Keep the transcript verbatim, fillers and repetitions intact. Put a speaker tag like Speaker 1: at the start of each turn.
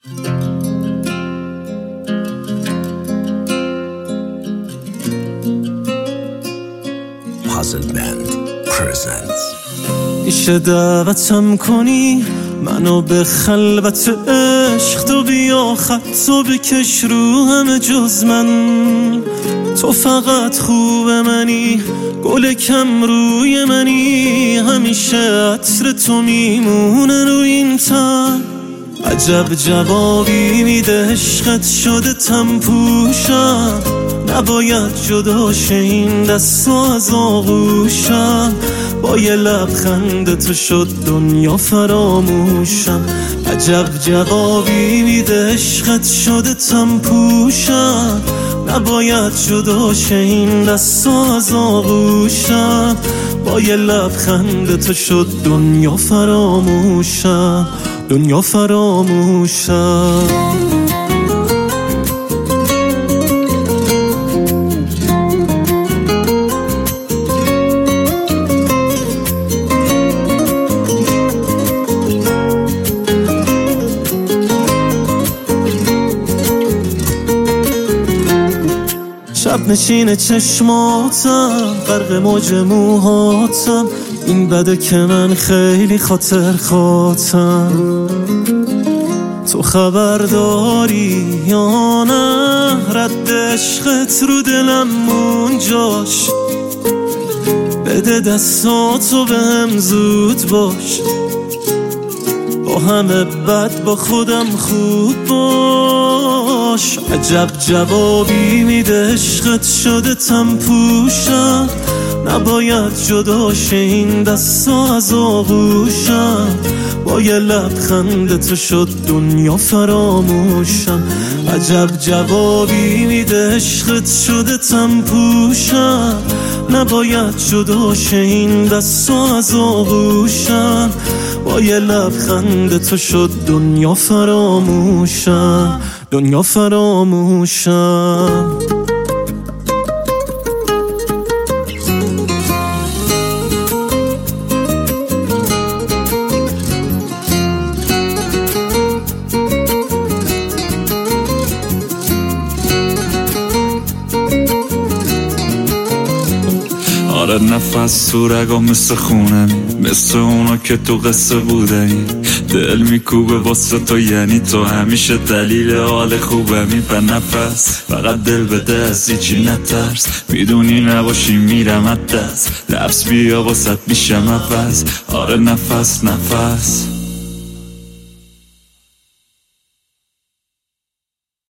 Speaker 1: Puzzle Band presents.
Speaker 2: میشه دعوتم کنی منو به خلوت عشق، تو بیا خطو بکش رو همه جز من. تو فقط خوب منی، گل کم روی منی، همیشه عطر تو میمونه روی این تن. عجب جوابی میده عشقت شده تم پوشم، نباید جدا شه این دست از آغوشم. با یه لبخند تو شد دنیا فراموشم. عجب جوابی میده عشقت شده تم پوشم، نباید جدا شه این دست از آغوشم. با یه لبخند تو شد دنیا فراموشم، دنیا فراموشم. شب نشین چشماتم، غرق موج موهاتم، این بده که من خیلی خاطر خاطم. تو خبر داری یا نه رد عشقت رو دلم اونجاش؟ بده دستاتو بهم زود باش، با همه بد با خودم خوب باش. عجب جوابی میده عشقت شده تم پوشم، نباید جدا شه این دستا از آغوشم. با یه لبخند تو شد دنیا فراموشم. عجب جوابی میده عشقت شده تم پوشم، نباید جدا شه این دستا از آغوشم. با یه لبخند تو شد دنیا فراموشم، دنیا فراموشم.
Speaker 3: آره نفس تو رگا مثل خونه می، مثل اونا که تو قصه بوده ای. دل میکوبه واسه تو، یعنی تو همیشه دلیل حال خوبه می. به نفس فقط دل بده از هیچی نترس، میدونی نباشی میرم از دست. لبس بیا واسه میشم عوض. آره نفس نفس